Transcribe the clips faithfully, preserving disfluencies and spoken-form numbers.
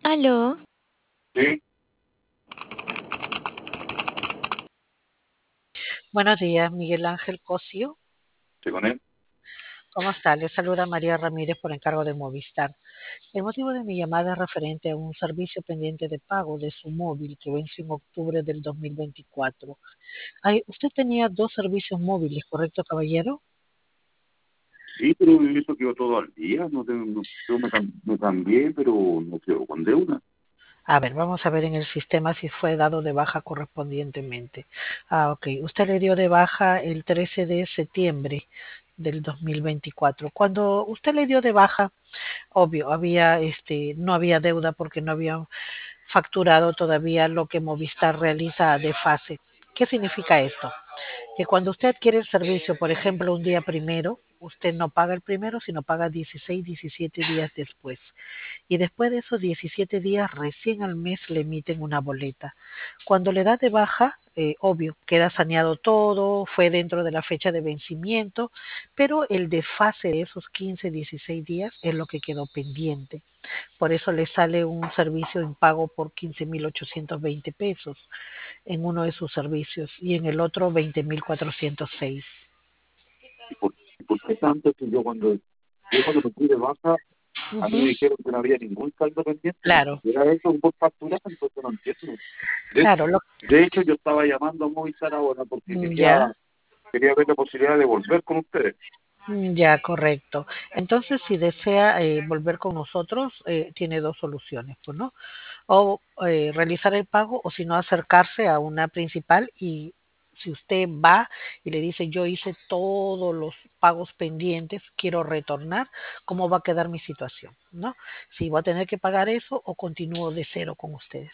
Aló, Sí, Buenos días, Miguel Ángel Cosio. sí, con él. ¿Cómo está? Le saluda María Ramírez por encargo de Movistar. El motivo de mi llamada es referente a un servicio pendiente de pago de su móvil que vence en octubre del dos mil veinticuatro. Ay, usted tenía dos servicios móviles, ¿correcto, caballero? Sí, pero eso quedó todo al día. No, te- no- yo me, cam- me cambié, pero no quedó con deuda. A ver, vamos a ver en el sistema si fue dado de baja correspondientemente. Ah, ok. Usted le dio de baja el trece de septiembre del dos mil veinticuatro. Cuando usted le dio de baja, obvio, había, este, no había deuda porque no había facturado todavía lo que Movistar realiza de fase. ¿Qué significa esto? Que cuando usted adquiere el servicio, por ejemplo, un día primero, usted no paga el primero, sino paga dieciséis, diecisiete días después. Y después de esos diecisiete días, recién al mes le emiten una boleta. Cuando le da de baja, eh, obvio, queda saneado todo, fue dentro de la fecha de vencimiento, pero el desfase de esos quince, dieciséis días es lo que quedó pendiente. Por eso le sale un servicio en pago por quince mil ochocientos veinte pesos en uno de sus servicios y en el otro veinte mil cuatrocientos seis. ¿Y por, y por qué tanto que yo cuando, yo cuando me fui de baja, a mí me Ujú. dijeron que no había ningún saldo pendiente, ni Claro, siquiera eso por facturar, entonces no entiendo. De, claro, lo, de hecho, yo estaba llamando a Movistar ahora porque mm, quería, ya, quería ver la posibilidad de volver con ustedes. mm, ya, correcto. Entonces, si desea eh, volver con nosotros, eh, tiene dos soluciones, pues, ¿no? O eh, realizar el pago o si no acercarse a una principal y si usted va y le dice yo hice todos los pagos pendientes, quiero retornar, ¿cómo va a quedar mi situación? ¿No? Si voy a tener que pagar eso o continúo de cero con ustedes.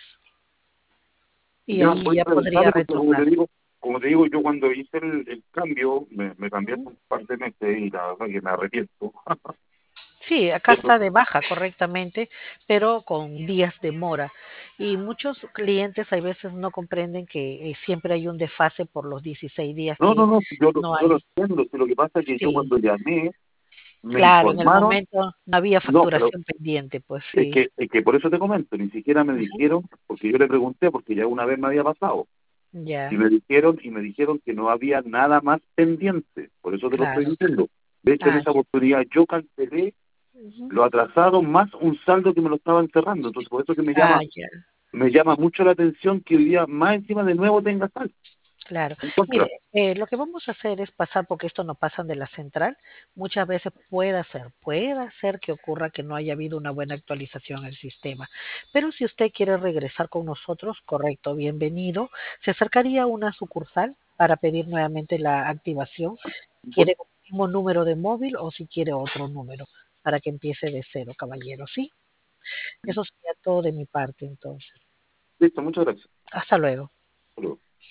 Y Ya ahí voy ya a podría revisarlo porque como te retornar. digo, como te digo, yo cuando hice el, el cambio, me, me cambié hace Ujú. un par de meses y la verdad que me arrepiento. Sí, acá está de baja correctamente, pero con días de mora. Y muchos clientes a veces no comprenden que eh, siempre hay un desfase por los dieciséis días No, no, que no, si yo, lo- no yo lo hay. entiendo, si lo que pasa es que yo Sí, cuando llamé me claro, en el informaron, momento no había no, pero facturación pendiente, pues es sí. que, es que por eso te comento, ni siquiera me Ujú. dijeron, porque yo le pregunté, porque ya una vez me había pasado, y Ya, me dijeron, y me dijeron que no había nada más pendiente, por eso te lo estoy claro. diciendo. De hecho, en Ah, esa ya. oportunidad yo cancelé Ujú. lo atrasado más un saldo que me lo estaba encerrando, entonces por eso que me Ah, llama, ya, me llama mucho la atención que hoy día más encima de nuevo tenga saldo claro. en Mire, contra. eh, lo que vamos a hacer es pasar, porque esto no pasa de la central, muchas veces puede ser, puede ser que ocurra que no haya habido una buena actualización en el sistema. Pero si usted quiere regresar con nosotros, correcto, bienvenido. Se acercaría a una sucursal para pedir nuevamente la activación. Bueno, ¿Quiere el mismo número de móvil o si quiere otro número para que empiece de cero, caballero? Sí, eso sería todo de mi parte entonces. listo, muchas gracias. Hasta luego. Hasta luego.